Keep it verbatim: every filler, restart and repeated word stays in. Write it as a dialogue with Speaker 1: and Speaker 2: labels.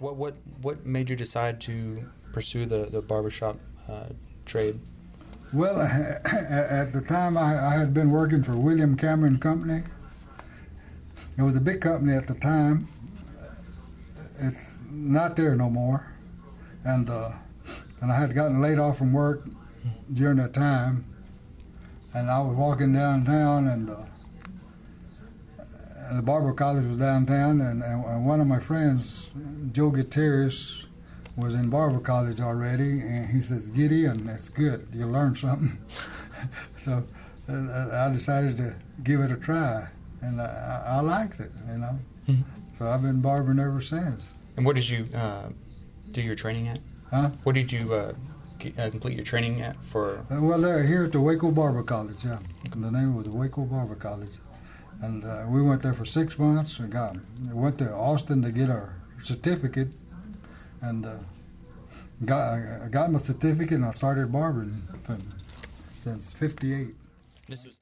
Speaker 1: What what what made you decide to pursue the the barbershop uh, trade?
Speaker 2: Well, at the time I, I had been working for William Cameron Company. It was a big company at the time. It's not there no more, and uh, and I had gotten laid off from work during that time, and I was walking downtown, and, uh, and the barber college was downtown, and, and one of my friends, Joe Gutierrez, was in barber college already, and he says, "Get in, that's good, you'll learn something." So uh, I decided to give it a try, and I, I liked it, you know. Mm-hmm. So I've been barbering ever since.
Speaker 1: And what did you uh, do your training at?
Speaker 2: Huh?
Speaker 1: What did you uh, get, uh, complete your training at for?
Speaker 2: Uh, well, they're here at the Waco Barber College, yeah. The name was the Waco Barber College. And uh, we went there for six months. We got, went to Austin to get our certificate, and uh, got, I got my certificate, and I started barbering from, since fifty-eight.
Speaker 1: This was